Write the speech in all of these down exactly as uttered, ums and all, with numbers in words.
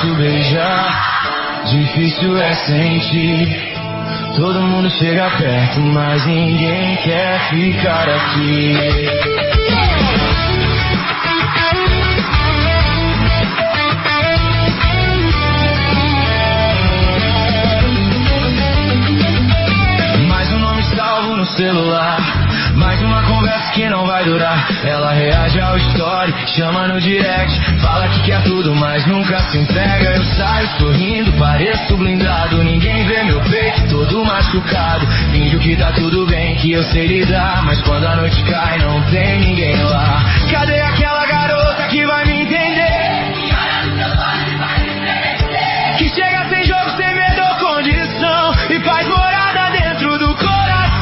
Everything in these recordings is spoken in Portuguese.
posso beijar, difícil é sentir. Todo mundo chega perto, mas ninguém quer ficar aqui. Mais um nome salvo no celular, mais uma conversa que não vai durar. Ela reage ao story, chama no direct, fala que quer tudo, mas nunca se entrega. Eu saio sorrindo, pareço blindado, ninguém vê meu peito todo machucado. Finjo que tá tudo bem, que eu sei lidar, mas quando a noite cai não tem ninguém lá. Cadê aquela garota que vai me entender? Que olha no seus olhos e vai me estremecer, que chega sem jogo, sem medo ou condição, e faz morada dentro do coração.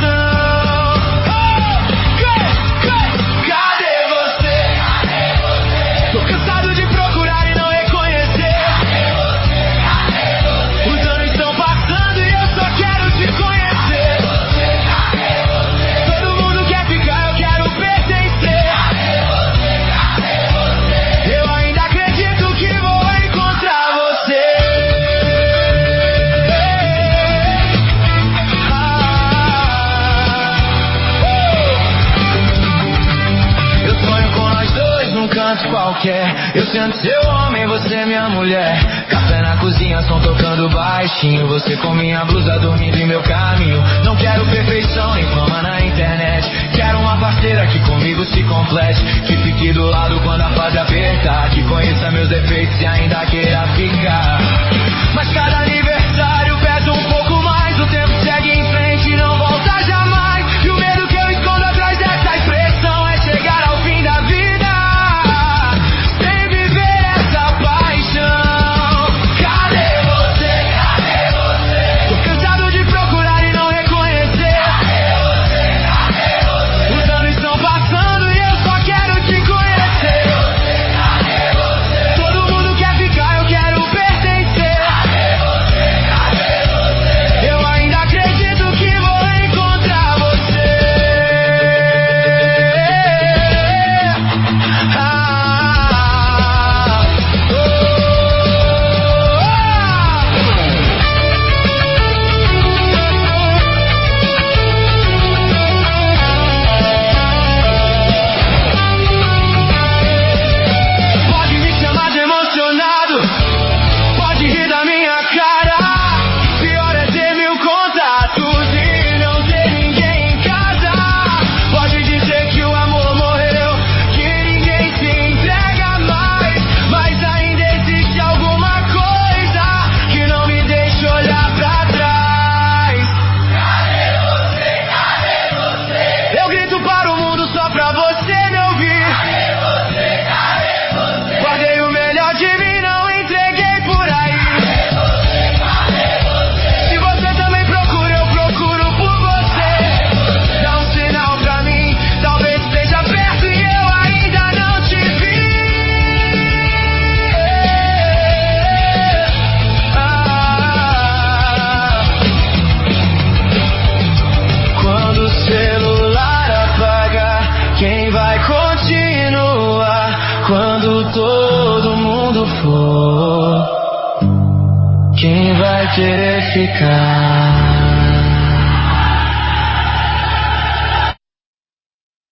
Qualquer. Eu sendo seu homem, você minha mulher. Café na cozinha, som tocando baixinho, você com minha blusa dormindo em meu caminho. Não quero perfeição nem fama na internet, quero uma parceira que comigo se complete, que fique do lado quando a fase apertar, que conheça meus defeitos e ainda queira ficar. Mas cada aniversário pesa um pouco mais, o tempo segue em frente e não volta jamais. E o medo que eu escondo atrás dessa expressão é chegar ao fim da vida. Quando todo mundo for, quem vai querer ficar?